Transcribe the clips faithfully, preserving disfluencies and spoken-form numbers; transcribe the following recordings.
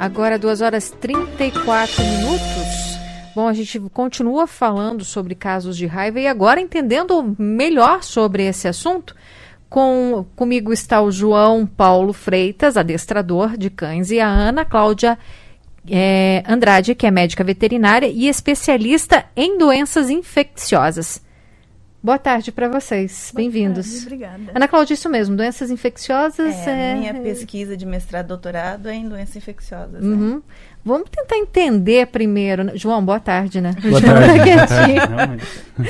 Agora duas horas e trinta e quatro minutos. Bom, a gente continua falando sobre casos de raiva e agora entendendo melhor sobre esse assunto. Com, comigo está o João Paulo Freitas, adestrador de cães, e a Ana Cláudia é, Andrade, que é médica veterinária e especialista em doenças infecciosas. Boa tarde para vocês, Boa bem-vindos. Tarde, obrigada. Ana Cláudia, isso mesmo, doenças infecciosas... É, é... minha pesquisa de mestrado e doutorado é em doenças infecciosas. Uhum. Né? Vamos tentar entender primeiro. João, boa tarde, né? Boa João tarde.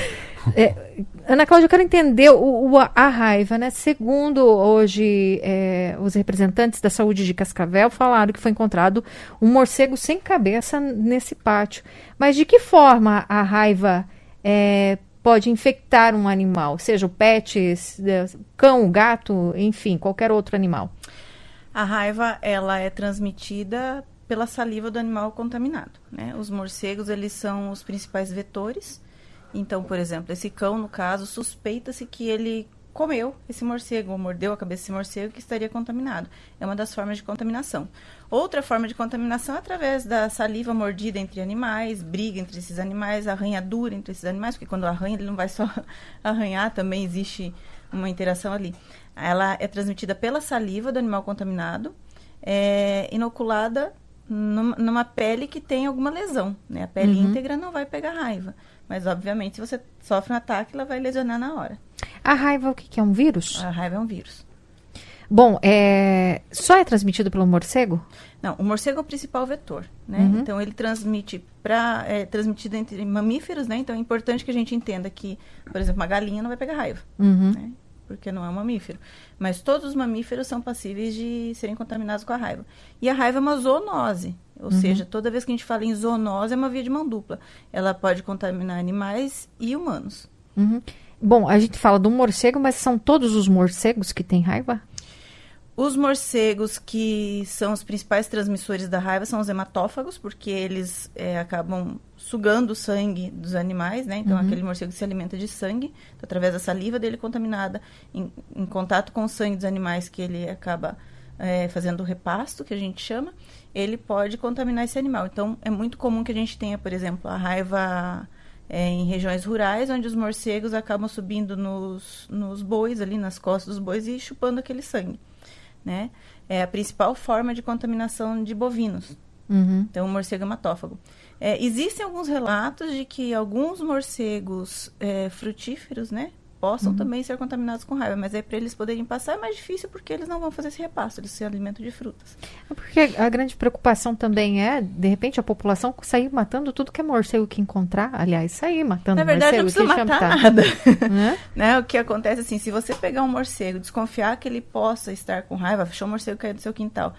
é, Ana Cláudia, eu quero entender o, o, a raiva, né? Segundo hoje é, os representantes da saúde de Cascavel falaram que foi encontrado um morcego sem cabeça nesse pátio. Mas de que forma a raiva é, pode infectar um animal? Seja o pet, cão, gato, enfim, qualquer outro animal. A raiva, ela é transmitida pela saliva do animal contaminado, né? Os morcegos, eles são os principais vetores. Então, por exemplo, esse cão, no caso, suspeita-se que ele comeu esse morcego, ou mordeu a cabeça desse morcego que estaria contaminado. É uma das formas de contaminação. Outra forma de contaminação é através da saliva mordida entre animais, briga entre esses animais, arranhadura entre esses animais, porque quando arranha, ele não vai só arranhar, também existe uma interação ali. Ela é transmitida pela saliva do animal contaminado, é inoculada numa, numa pele que tem alguma lesão, né? A pele uhum. íntegra não vai pegar raiva. Mas, obviamente, se você sofre um ataque, ela vai lesionar na hora. A raiva, o que, que é? Um vírus? A raiva é um vírus. Bom, é... só é transmitido pelo morcego? Não, o morcego é o principal vetor, né? Uhum. Então, ele transmite para é transmitido entre mamíferos, né? Então, é importante que a gente entenda que, por exemplo, uma galinha não vai pegar raiva, uhum. né? Porque não é um mamífero. Mas todos os mamíferos são passíveis de serem contaminados com a raiva. E a raiva é uma zoonose. Ou uhum. seja, toda vez que a gente fala em zoonose, é uma via de mão dupla. Ela pode contaminar animais e humanos. Uhum. Bom, a gente fala do morcego, mas são todos os morcegos que têm raiva? Os morcegos que são os principais transmissores da raiva são os hematófagos, porque eles é, acabam sugando o sangue dos animais, né? Então, uhum. aquele morcego se alimenta de sangue, então, através da saliva dele contaminada, em, em contato com o sangue dos animais que ele acaba é, fazendo o repasto, que a gente chama, ele pode contaminar esse animal. Então, é muito comum que a gente tenha, por exemplo, a raiva é, em regiões rurais, onde os morcegos acabam subindo nos, nos bois, ali nas costas dos bois e chupando aquele sangue, né? É a principal forma de contaminação de bovinos. Uhum. Então, o morcego hematófago. É, existem alguns relatos de que alguns morcegos é, frutíferos, né, possam uhum. também ser contaminados com raiva, mas aí para eles poderem passar é mais difícil porque eles não vão fazer esse repasto, eles se alimentam de frutas. É porque a grande preocupação também é, de repente, a população sair matando tudo que é morcego que encontrar, aliás, sair matando Na verdade, morcego, não precisa matar tá. nada. Né? Né? O que acontece assim, se você pegar um morcego, desconfiar que ele possa estar com raiva, achou um morcego cair do seu quintal,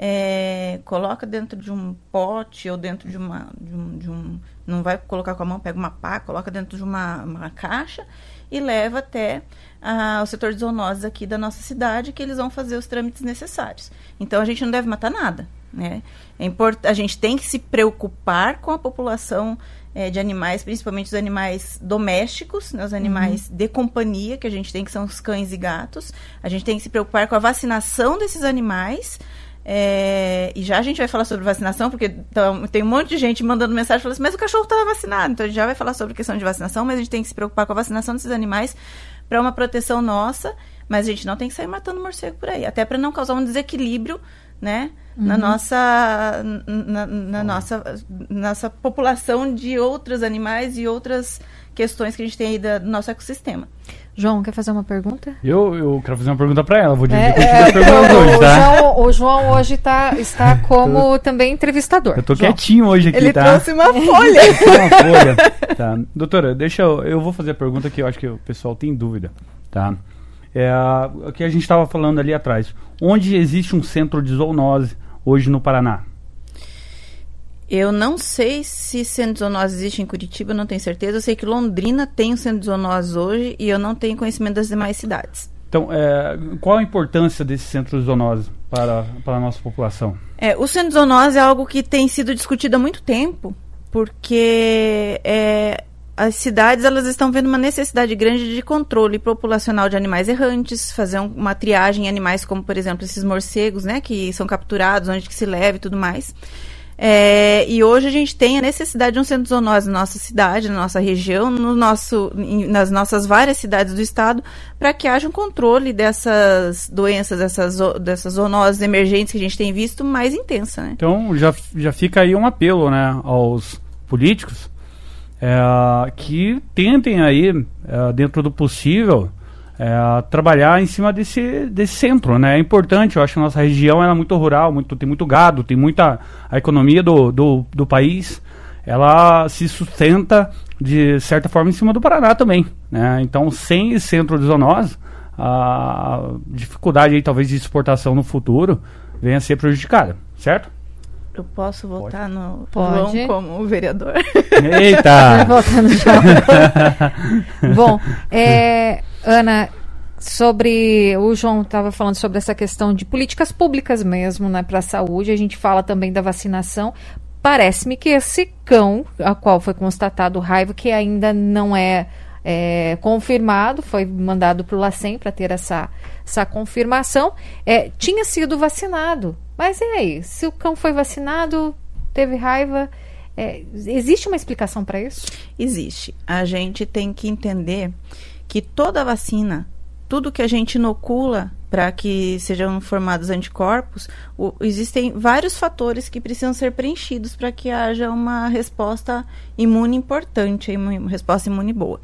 é, coloca dentro de um pote ou dentro de uma, de um, de um, não vai colocar com a mão, pega uma pá, coloca dentro de uma, uma caixa e leva até ah, o setor de zoonoses aqui da nossa cidade, que eles vão fazer os trâmites necessários. Então, a gente não deve matar nada, né? É import- a gente tem que se preocupar com a população é, de animais, principalmente os animais domésticos, né, os animais uhum. de companhia, que a gente tem, que são os cães e gatos. A gente tem que se preocupar com a vacinação desses animais. É, e já a gente vai falar sobre vacinação, porque então, tem um monte de gente mandando mensagem falando assim, mas o cachorro estava vacinado. Então a gente já vai falar sobre a questão de vacinação, mas a gente tem que se preocupar com a vacinação desses animais para uma proteção nossa, mas a gente não tem que sair matando morcego por aí, até para não causar um desequilíbrio, né, uhum. na nossa na, na nossa nossa população de outros animais e outras questões que a gente tem aí da, do nosso ecossistema. João, quer fazer uma pergunta? Eu, eu quero fazer uma pergunta para ela. Vou dividir é, com é, as perguntas hoje, tá? O João, o João hoje tá, está como também entrevistador. Eu tô João. quietinho hoje aqui, Ele tá? trouxe uma folha. uma folha. Tá. Doutora, deixa eu... Eu vou fazer a pergunta que eu acho que o pessoal tem dúvida, tá? É o que a gente estava falando ali atrás. Onde existe um centro de zoonose hoje no Paraná? Eu não sei se centro de zoonose existe em Curitiba, eu não tenho certeza. Eu sei que Londrina tem um centro de zoonose hoje e eu não tenho conhecimento das demais cidades. Então, é, qual a importância desse centro de zoonose para, para a nossa população? É, o centro de zoonose é algo que tem sido discutido há muito tempo, porque é, as cidades elas estão vendo uma necessidade grande de controle populacional de animais errantes, fazer um, uma triagem em animais como, por exemplo, esses morcegos, né, que são capturados, onde que se leva e tudo mais. É, e hoje a gente tem a necessidade de um centro de zoonose na nossa cidade, na nossa região, no nosso, em, nas nossas várias cidades do estado, para que haja um controle dessas doenças, dessas, dessas zoonoses emergentes que a gente tem visto mais intensa, né? Então já, já fica aí um apelo, né, aos políticos é, que tentem aí, é, dentro do possível, É, trabalhar em cima desse, desse centro, né? É importante, eu acho que a nossa região ela é muito rural, muito, tem muito gado, tem muita... A economia do, do, do país, ela se sustenta, de certa forma, em cima do Paraná também, né? Então, sem esse centro de zoonose, a dificuldade aí, talvez, de exportação no futuro venha a ser prejudicada, certo? Eu posso votar Pode. no Pode. João como vereador? Eita! Voltando já. Bom, é, Ana, sobre... O João estava falando sobre essa questão de políticas públicas mesmo, né, para a saúde. A gente fala também da vacinação. Parece-me que esse cão, a qual foi constatado raiva, que ainda não é, é confirmado, foi mandado para o LACEN para ter essa, essa confirmação, é, tinha sido vacinado. Mas e aí? Se o cão foi vacinado, teve raiva, é, existe uma explicação para isso? Existe. A gente tem que entender que toda vacina, tudo que a gente inocula para que sejam formados anticorpos, o, existem vários fatores que precisam ser preenchidos para que haja uma resposta imune importante, uma resposta imune boa.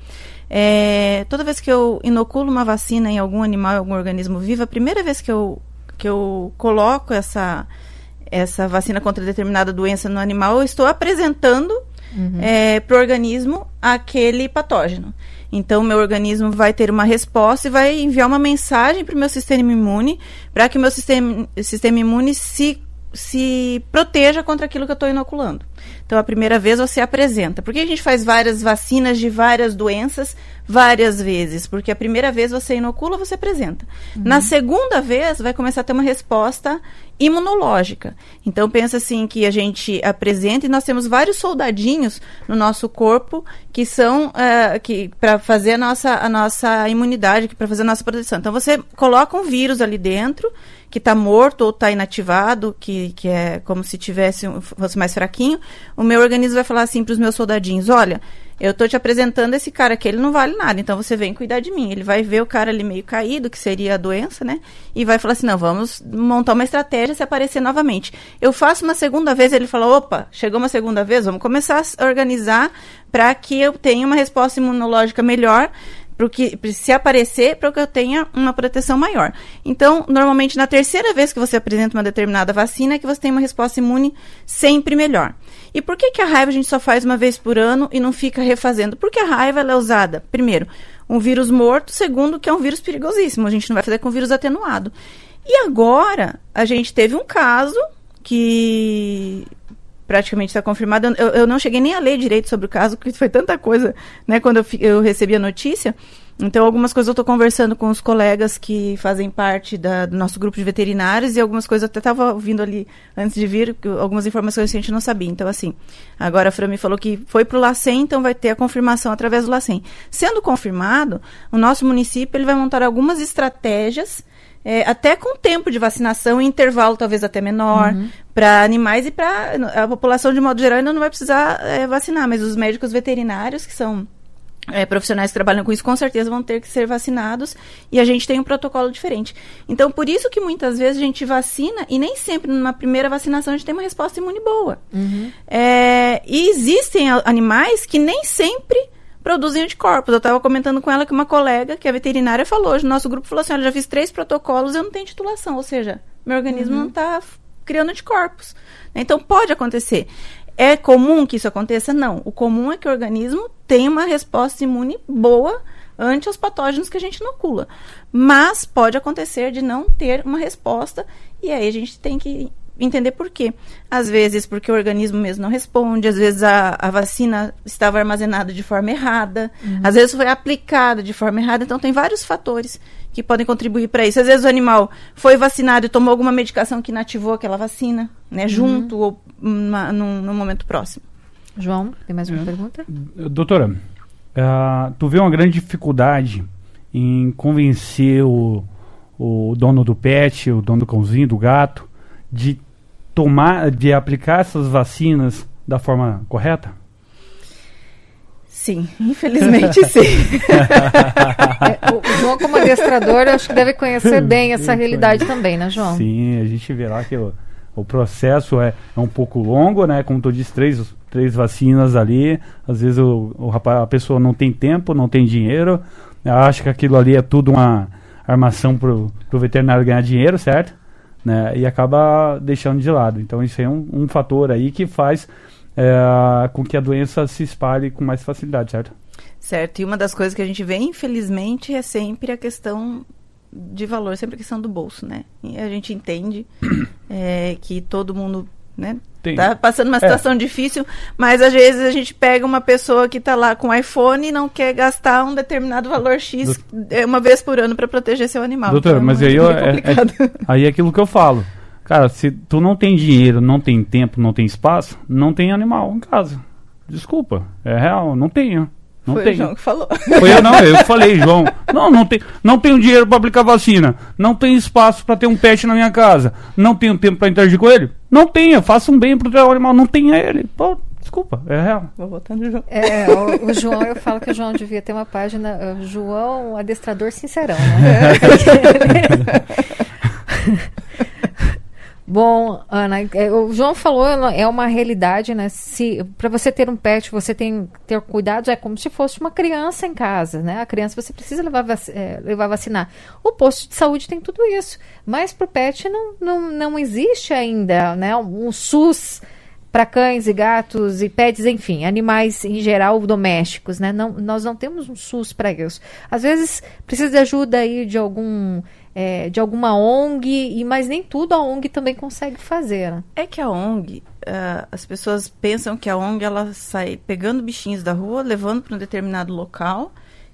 É, toda vez que eu inoculo uma vacina em algum animal, em algum organismo vivo, a primeira vez que eu que eu coloco essa, essa vacina contra determinada doença no animal, eu estou apresentando uhum. é, para o organismo aquele patógeno. Então, o meu organismo vai ter uma resposta e vai enviar uma mensagem para o meu sistema imune, para que o meu sistema, sistema imune se, se proteja contra aquilo que eu estou inoculando. Então, a primeira vez você apresenta. Por que a gente faz várias vacinas de várias doenças várias vezes? Porque a primeira vez você inocula, você apresenta. Uhum. Na segunda vez, vai começar a ter uma resposta imunológica. Então, pensa assim que a gente apresenta e nós temos vários soldadinhos no nosso corpo que são uh, que, para fazer a nossa, a nossa imunidade, para fazer a nossa proteção. Então, você coloca um vírus ali dentro que está morto ou está inativado, que, que é como se tivesse um, fosse mais fraquinho. O meu organismo vai falar assim para os meus soldadinhos: olha, eu estou te apresentando esse cara aqui, ele não vale nada, então você vem cuidar de mim. Ele vai ver o cara ali meio caído, que seria a doença, né? E vai falar assim: não, vamos montar uma estratégia se aparecer novamente. Eu faço uma segunda vez, ele fala: opa, chegou uma segunda vez, vamos começar a organizar para que eu tenha uma resposta imunológica melhor, porque se aparecer, para que eu tenha uma proteção maior. Então, normalmente, na terceira vez que você apresenta uma determinada vacina, é que você tem uma resposta imune sempre melhor. E por que que a raiva a gente só faz uma vez por ano e não fica refazendo? Porque a raiva ela é usada, primeiro, um vírus morto, segundo, que é um vírus perigosíssimo. A gente não vai fazer com vírus atenuado. E agora, a gente teve um caso que praticamente está confirmado. Eu, eu não cheguei nem a ler direito sobre o caso, porque foi tanta coisa, né, quando eu, eu recebi a notícia. Então, algumas coisas eu estou conversando com os colegas que fazem parte da, do nosso grupo de veterinários, e algumas coisas eu até estava ouvindo ali antes de vir, algumas informações que a gente não sabia. Então, assim, agora a Fran me falou que foi para o LACEN, então vai ter a confirmação através do LACEN. Sendo confirmado, o nosso município ele vai montar algumas estratégias, É, até com tempo de vacinação, em intervalo talvez até menor, uhum. para animais e para a população de modo geral ainda não vai precisar é, vacinar, mas os médicos veterinários, que são é, profissionais que trabalham com isso, com certeza vão ter que ser vacinados, e a gente tem um protocolo diferente. Então, por isso que muitas vezes a gente vacina e nem sempre numa primeira vacinação a gente tem uma resposta imune boa. Uhum. É, e existem animais que nem sempre produzem anticorpos. Eu estava comentando com ela que uma colega, que é veterinária, falou, hoje no nosso grupo falou assim: olha, já fiz três protocolos e eu não tenho titulação, ou seja, meu organismo uhum. não está criando anticorpos. Então, pode acontecer. É comum que isso aconteça? Não. O comum é que o organismo tenha uma resposta imune boa ante os patógenos que a gente inocula. Mas pode acontecer de não ter uma resposta, e aí a gente tem que entender por quê. Às vezes porque o organismo mesmo não responde, às vezes a, a vacina estava armazenada de forma errada, uhum. às vezes foi aplicada de forma errada, então tem vários fatores que podem contribuir para isso. Às vezes o animal foi vacinado e tomou alguma medicação que inativou aquela vacina, né, uhum. junto ou uma, num, num momento próximo. João, tem mais uma é. pergunta? Doutora, uh, tu vê uma grande dificuldade em convencer o, o dono do pet, o dono do cãozinho, do gato, de tomar, de aplicar essas vacinas da forma correta? Sim, infelizmente sim. É, o João, como adestrador, eu acho que deve conhecer bem essa realidade também, né, João? Sim, a gente vê lá que o, o processo é, é um pouco longo, né? Como tu disse, três, três vacinas ali. Às vezes o, o rapaz, a pessoa não tem tempo, não tem dinheiro, acha que aquilo ali é tudo uma armação pro, pro veterinário ganhar dinheiro, certo? Né? E acaba deixando de lado. Então isso é um, um fator aí que faz é, com que a doença se espalhe com mais facilidade, certo? Certo, e uma das coisas que a gente vê, infelizmente, é sempre a questão de valor, sempre a questão do bolso, né? E a gente entende é, que todo mundo, né, Tem. tá passando uma situação é. difícil, mas às vezes a gente pega uma pessoa que tá lá com iPhone e não quer gastar um determinado valor X Do... uma vez por ano para proteger seu animal. Doutora, então, mas é aí, eu, é, é, aí é aquilo que eu falo. Cara, se tu não tem dinheiro, não tem tempo, não tem espaço, não tem animal em casa. Desculpa, é real, não tenho. Não Foi tenho. o João que falou. Foi eu não, eu falei, João. Não, não, tem, não tenho dinheiro para aplicar vacina. Não tenho espaço para ter um pet na minha casa. Não tenho tempo para interagir com ele. Não tenha, faça um bem pro teu animal. Não tenha ele. Pô, desculpa, é real. Vou voltar no João. É, o, o João, eu falo que o João devia ter uma página, uh, João Adestrador Sincerão, né? Bom, Ana, o João falou, é uma realidade, né? Se para você ter um pet, você tem que ter cuidado, é como se fosse uma criança em casa, né? A criança você precisa levar, vac- é, levar vacinar. O posto de saúde tem tudo isso, mas para o pet não, não, não existe ainda, né? Um, um SUS para cães e gatos e pets, enfim, animais em geral domésticos, né? Não, nós não temos um SUS para isso. Às vezes precisa de ajuda aí de algum É, de alguma O N G, e, mas nem tudo a O N G também consegue fazer, né? É que a O N G, uh, as pessoas pensam que a O N G ela sai pegando bichinhos da rua, levando para um determinado local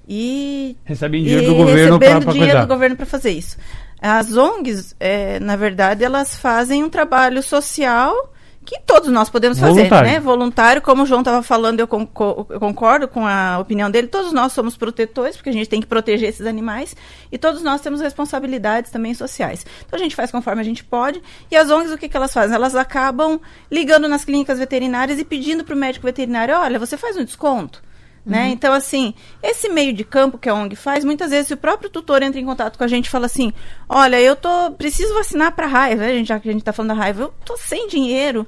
e recebem dinheiro do governo para recebendo dinheiro cuidar. do governo para fazer isso. As O N Gs, é, na verdade, elas fazem um trabalho social que todos nós podemos fazer, Voluntário. né? Voluntário, como o João estava falando, eu, conco- eu concordo com a opinião dele, todos nós somos protetores, porque a gente tem que proteger esses animais, e todos nós temos responsabilidades também sociais. Então a gente faz conforme a gente pode, e as O N Gs, o que, que elas fazem? Elas acabam ligando nas clínicas veterinárias e pedindo para o médico veterinário, olha, você faz um desconto? Né? Uhum. Então, assim, esse meio de campo que a O N G faz, muitas vezes, se o próprio tutor entra em contato com a gente e fala assim, olha, eu tô, preciso vacinar para raiva, né? Já que a gente está falando da raiva, eu tô sem dinheiro,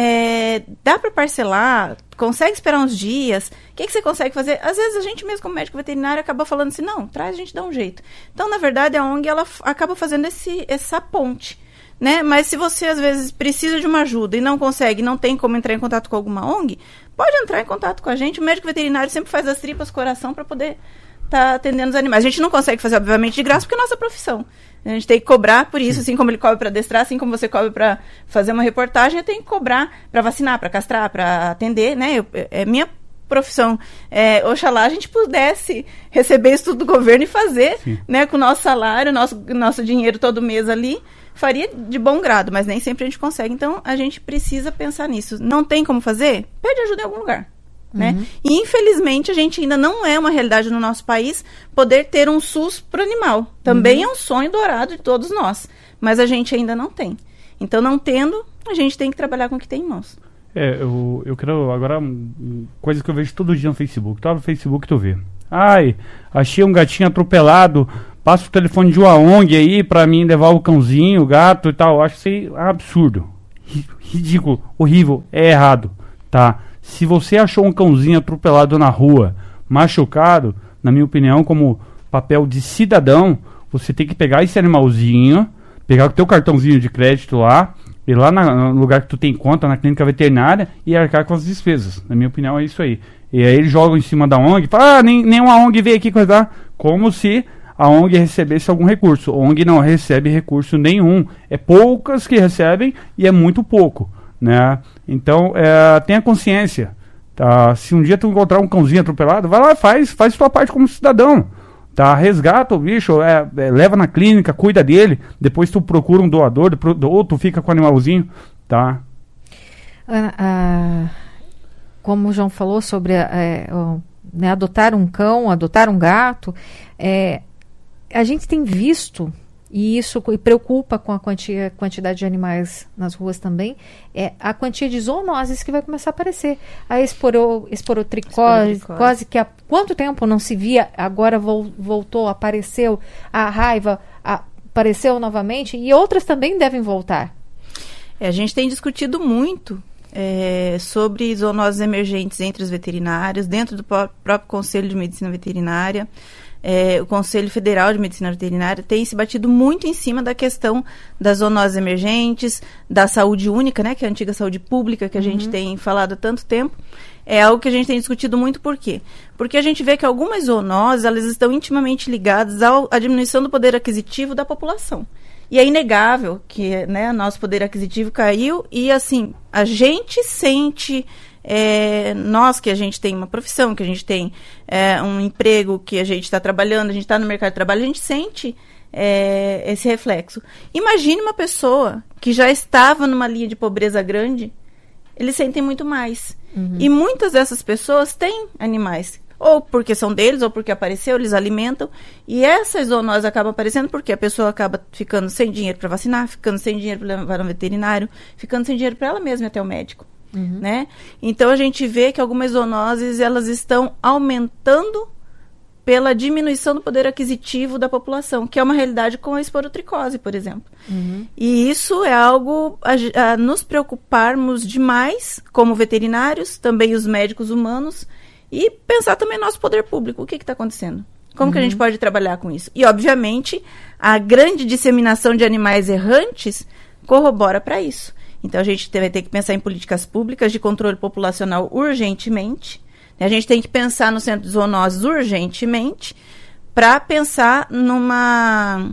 é, dá para parcelar, consegue esperar uns dias, o que, que você consegue fazer? Às vezes a gente mesmo, como médico veterinário, acaba falando assim, não, traz, a gente dá um jeito. Então, na verdade, a O N G, ela f- acaba fazendo esse, essa ponte. Né? Mas se você, às vezes, precisa de uma ajuda e não consegue, não tem como entrar em contato com alguma O N G, pode entrar em contato com a gente. O médico veterinário sempre faz as tripas coração para poder estar tá atendendo os animais. A gente não consegue fazer, obviamente, de graça, porque é nossa profissão. A gente tem que cobrar por isso, assim como ele cobra para adestrar, assim como você cobra para fazer uma reportagem, eu tenho que cobrar para vacinar, para castrar, para atender, né? Eu, é minha profissão. É, oxalá a gente pudesse receber isso tudo do governo e fazer, né, com o nosso salário, nosso, nosso dinheiro todo mês ali, faria de bom grado, mas nem sempre a gente consegue. Então, a gente precisa pensar nisso. Não tem como fazer? Pede ajuda em algum lugar. Uhum. Né? E, infelizmente, a gente ainda não é uma realidade no nosso país poder ter um SUS para o animal. Também uhum. é um sonho dourado de todos nós. Mas a gente ainda não tem. Então, não tendo, a gente tem que trabalhar com o que tem em mãos. É, eu, eu quero agora, coisa que eu vejo todo dia no Facebook. Tá no Facebook, tu vê. Ai, achei um gatinho atropelado, passa o telefone de uma O N G aí pra mim levar o cãozinho, o gato e tal. Eu acho isso absurdo, ridículo, horrível, é errado, tá? Se você achou um cãozinho atropelado na rua, machucado, na minha opinião, como papel de cidadão, você tem que pegar esse animalzinho, pegar o teu cartãozinho de crédito lá, ir lá na, no lugar que tu tem conta, na clínica veterinária, e arcar com as despesas. Na minha opinião, é isso aí. E aí eles jogam em cima da O N G, fala, ah, nem, nenhuma O N G veio aqui cuidar, como se a O N G recebesse algum recurso. A O N G não recebe recurso nenhum. É poucas que recebem e é muito pouco, né? Então, é, tenha consciência, tá? Se um dia tu encontrar um cãozinho atropelado, vai lá, faz, faz tua parte como cidadão, tá? Resgata o bicho, é, é, leva na clínica, cuida dele, depois tu procura um doador, ou tu fica com o animalzinho, tá? Ah, ah, como o João falou sobre a, é, o né, adotar um cão, adotar um gato, é, a gente tem visto, e isso preocupa com a quantia, quantidade de animais nas ruas também, é a quantia de zoonoses que vai começar a aparecer. A esporo, esporotricose, esporotricose. Que há quanto tempo não se via, agora vol, voltou, apareceu, a raiva a, apareceu novamente, e outras também devem voltar. É, a gente tem discutido muito é, sobre zoonoses emergentes entre os veterinários, dentro do pró- próprio Conselho de Medicina Veterinária. É, o Conselho Federal de Medicina Veterinária tem se batido muito em cima da questão das zoonoses emergentes, da saúde única, né, que é a antiga saúde pública que a uhum. gente tem falado há tanto tempo. É algo que a gente tem discutido muito. Por quê? Porque a gente vê que algumas zoonoses, elas estão intimamente ligadas ao, à diminuição do poder aquisitivo da população. E é inegável que, né, nosso poder aquisitivo caiu e, assim, a gente sente... É, nós que a gente tem uma profissão, que a gente tem é, um emprego, que a gente está trabalhando, a gente está no mercado de trabalho, a gente sente é, esse reflexo. Imagine uma pessoa que já estava numa linha de pobreza grande, eles sentem muito mais. Uhum. E muitas dessas pessoas têm animais, ou porque são deles, ou porque apareceu, eles alimentam, e essas zoonoses acabam aparecendo porque a pessoa acaba ficando sem dinheiro para vacinar, ficando sem dinheiro para levar no veterinário, ficando sem dinheiro para ela mesma ir até o médico. Uhum. Né? Então a gente vê que algumas zoonoses elas estão aumentando pela diminuição do poder aquisitivo da população, que é uma realidade com a esporotricose, por exemplo. Uhum. E isso é algo a, a nos preocuparmos demais como veterinários, também os médicos humanos, e pensar também no nosso poder público. O que está acontecendo? Como uhum. que a gente pode trabalhar com isso? E, obviamente, a grande disseminação de animais errantes corrobora para isso. Então, a gente vai ter que pensar em políticas públicas de controle populacional urgentemente. A gente tem que pensar no centro de zoonoses urgentemente para pensar numa,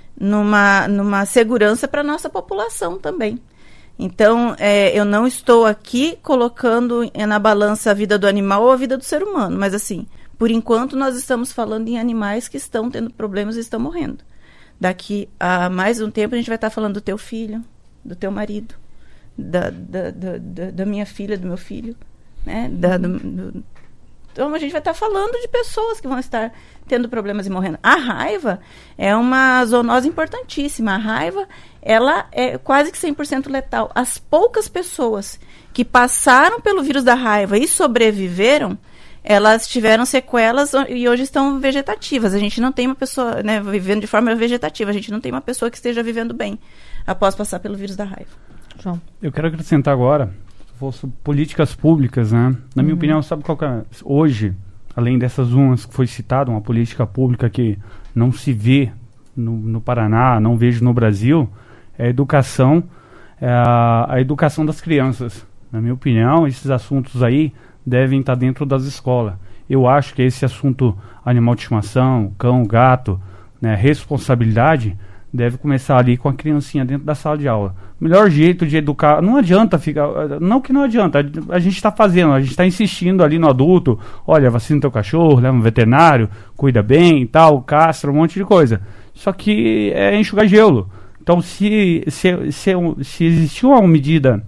numa, numa segurança para a nossa população também. Então, é, eu não estou aqui colocando na balança a vida do animal ou a vida do ser humano, mas, assim, por enquanto, nós estamos falando em animais que estão tendo problemas e estão morrendo. Daqui a mais um tempo, a gente vai estar falando do teu filho, do teu marido. Da, da, da, da, da minha filha, do meu filho, né? Da, do, do... Então a gente vai estar falando de pessoas que vão estar tendo problemas e morrendo. A raiva é uma zoonose importantíssima. A raiva, ela é quase que cem por cento letal. As poucas pessoas que passaram pelo vírus da raiva e sobreviveram, elas tiveram sequelas e hoje estão vegetativas. A gente não tem uma pessoa, né, vivendo de forma vegetativa. A gente não tem uma pessoa que esteja vivendo bem após passar pelo vírus da raiva. João. Eu quero acrescentar agora políticas públicas, né? Na minha uhum. opinião, sabe qual que é? Hoje, além dessas umas que foi citada, uma política pública que não se vê no, no Paraná, não vejo no Brasil, é a educação, é a, a educação das crianças. Na minha opinião, esses assuntos aí devem estar dentro das escolas. Eu acho que esse assunto animal de estimação, cão, gato, né, responsabilidade, deve começar ali com a criancinha dentro da sala de aula. O melhor jeito de educar, não adianta ficar, não que não adianta, a, a gente está fazendo, a gente está insistindo ali no adulto, olha, vacina teu cachorro, leva um veterinário, cuida bem e tal, castra, um monte de coisa. Só que é enxugar gelo. Então, se, se, se, se existiu uma medida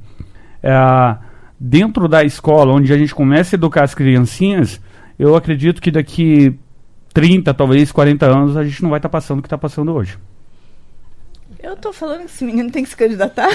é, dentro da escola, onde a gente começa a educar as criancinhas, eu acredito que daqui trinta, talvez quarenta anos, a gente não vai estar tá passando o que está passando hoje. Eu tô falando que esse menino tem que se candidatar.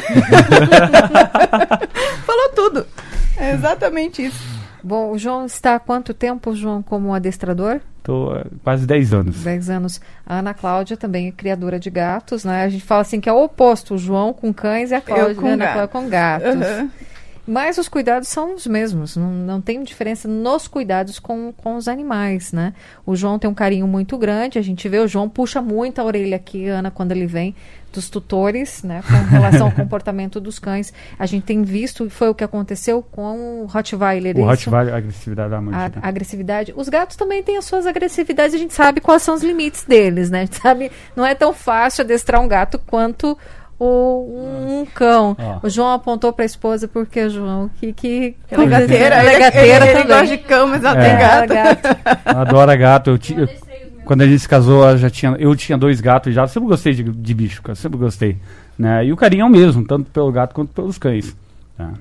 Falou tudo. É exatamente isso. Bom, o João está há quanto tempo, João, como adestrador? Estou há quase dez anos. dez anos. A Ana Cláudia também é criadora de gatos, né? A gente fala assim que é o oposto, o João com cães e a Cláudia com Ana gato. Cláudia com gatos. Uhum. Mas os cuidados são os mesmos, não, não tem diferença nos cuidados com, com os animais, né? O João tem um carinho muito grande, a gente vê, o João puxa muito a orelha aqui, Ana, quando ele vem dos tutores, né? Com relação ao comportamento dos cães. A gente tem visto, e foi o que aconteceu com o Rottweiler. O Rottweiler, a agressividade da mordida. A agressividade. Os gatos também têm as suas agressividades, a gente sabe quais são os limites deles, né? A gente sabe, não é tão fácil adestrar um gato quanto o, um cão. Oh. O João apontou para a esposa porque, João, que... que ela é gateira. Ela é gateira ele, também. Ele gosta de cão, mas ela é. tem gato. gato. Ela adora gato. Eu ti, eu, quando a gente se casou, eu, já tinha, eu tinha dois gatos já. Eu sempre gostei de, de bicho, cara. Sempre gostei. Né? E o carinho é o mesmo, tanto pelo gato quanto pelos cães. Tá?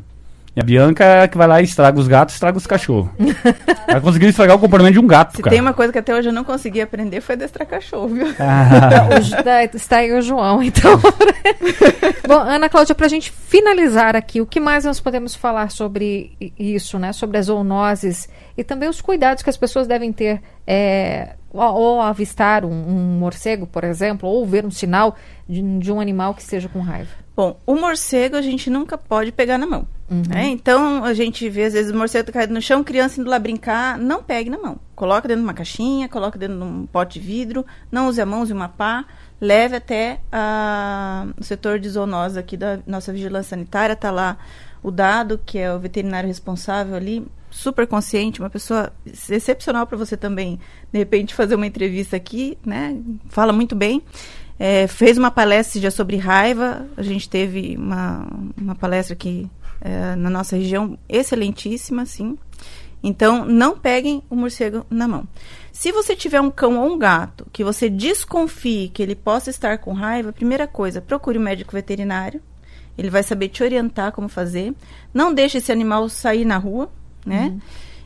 E a Bianca é a que vai lá e estraga os gatos, estraga os cachorros. Ela conseguiu estragar o comportamento de um gato, Se cara. tem uma coisa que até hoje eu não consegui aprender, foi adestrar cachorro, viu? Ah. Está, está aí o João, então. Bom, Ana Cláudia, para a gente finalizar aqui, o que mais nós podemos falar sobre isso, né? Sobre as zoonoses e também os cuidados que as pessoas devem ter é, ou, ou avistar um, um morcego, por exemplo, ou ver um sinal de, de um animal que esteja com raiva. Bom, o morcego a gente nunca pode pegar na mão. Uhum. Né? Então, a gente vê, às vezes, o morcego tá caído no chão, criança indo lá brincar, não pegue na mão. Coloca dentro de uma caixinha, coloca dentro de um pote de vidro, não use a mão, use uma pá, leve até a, o setor de zoonose aqui da nossa vigilância sanitária, tá lá o dado, que é o veterinário responsável ali, super consciente, uma pessoa excepcional para você também, de repente, fazer uma entrevista aqui, né? Fala muito bem. É, fez uma palestra já sobre raiva, a gente teve uma, uma palestra aqui é, na nossa região, excelentíssima, sim. Então, não peguem o morcego na mão. Se você tiver um cão ou um gato que você desconfie que ele possa estar com raiva, primeira coisa, procure um médico veterinário, ele vai saber te orientar como fazer. Não deixe esse animal sair na rua, né? Uhum.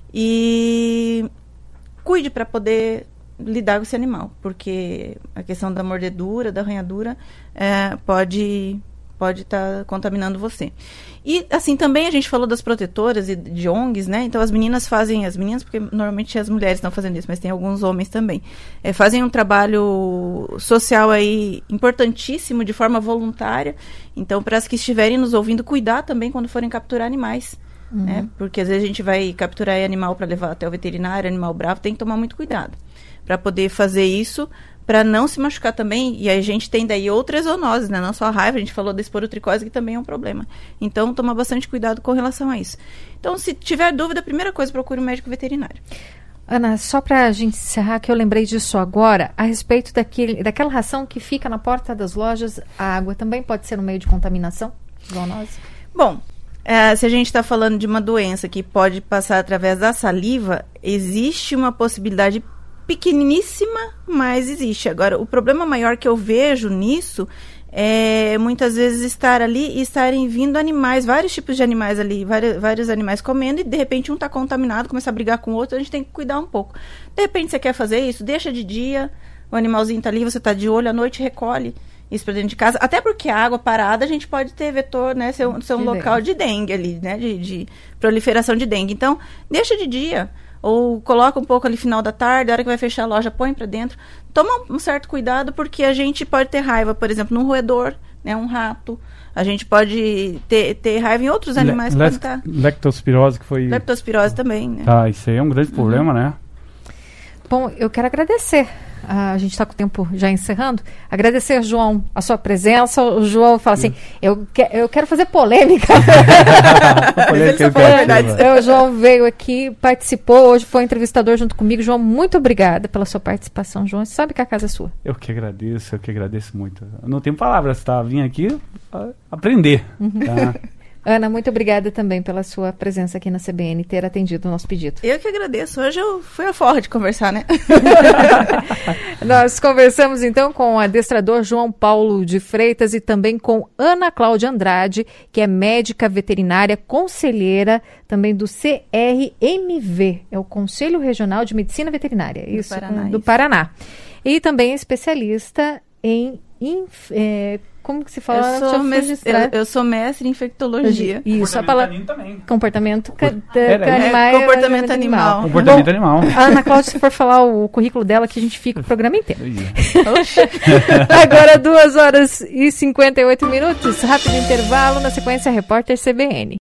E cuide para poder lidar com esse animal, porque a questão da mordedura, da arranhadura, é, pode pode estar tá contaminando você. E, assim, também a gente falou das protetoras e de O N Gs, né? Então, as meninas fazem, as meninas, porque normalmente as mulheres estão fazendo isso, mas tem alguns homens também, é, fazem um trabalho social aí importantíssimo, de forma voluntária. Então, para as que estiverem nos ouvindo, cuidar também quando forem capturar animais, uhum. né? Porque às vezes a gente vai capturar animal para levar até o veterinário, animal bravo, tem que tomar muito cuidado para poder fazer isso, para não se machucar também. E a gente tem daí outras zoonoses, né? Não só a raiva, a gente falou da esporotricose, que também é um problema. Então, tomar bastante cuidado com relação a isso. Então, se tiver dúvida, a primeira coisa, procure um médico veterinário. Ana, só para a gente encerrar, que eu lembrei disso agora, a respeito daquele, daquela ração que fica na porta das lojas, a água também pode ser um meio de contaminação, zoonose? Bom, é, se a gente está falando de uma doença que pode passar através da saliva, existe uma possibilidade pequeniníssima, mas existe. Agora, o problema maior que eu vejo nisso é muitas vezes estar ali e estarem vindo animais, vários tipos de animais ali, vários, vários animais comendo, e de repente um está contaminado, começa a brigar com o outro, a gente tem que cuidar um pouco. De repente você quer fazer isso, deixa de dia, o animalzinho está ali, você está de olho, à noite recolhe isso para dentro de casa, até porque a água parada a gente pode ter vetor, né, ser um, ser um de local dengue. de dengue ali, né, de, de proliferação de dengue. Então, deixa de dia, ou coloca um pouco ali final da tarde, a hora que vai fechar a loja, põe para dentro. Toma um certo cuidado, porque a gente pode ter raiva, por exemplo, num roedor, né, um rato. A gente pode ter, ter raiva em outros animais. Le- le- tá... Leptospirose, que foi... Leptospirose também, né? Tá, isso aí é um grande problema, uhum. né? Bom, eu quero agradecer. Uh, a gente está com o tempo já encerrando. Agradecer, João, a sua presença. O João fala assim, eu, que, eu quero fazer polêmica. polêmica é, o João veio aqui, participou, hoje foi entrevistador junto comigo. João, muito obrigada pela sua participação, João. Você sabe que a casa é sua. Eu que agradeço, eu que agradeço muito. Eu não tenho palavras, tá? Vim aqui a aprender. Uhum. Tá? Ana, muito obrigada também pela sua presença aqui na C B N e ter atendido o nosso pedido. Eu que agradeço. Hoje eu fui a forra de conversar, né? Nós conversamos então com o adestrador João Paulo de Freitas e também com Ana Cláudia Andrade, que é médica veterinária, conselheira também do C R M V, é o Conselho Regional de Medicina Veterinária, do isso, Paraná, do isso. Paraná. E também é especialista em... Inf, é, como que se fala? Eu sou, mes- eu, eu sou mestre em infectologia. Isso, a palavra... também. Comportamento ca- Era, é, animais, comportamento é, animal. animal. Comportamento Bom, animal. A Ana Cláudia, se for falar o currículo dela, que a gente fica o programa inteiro. Agora, duas horas e cinquenta e oito minutos. Rápido intervalo, na sequência, Repórter C B N.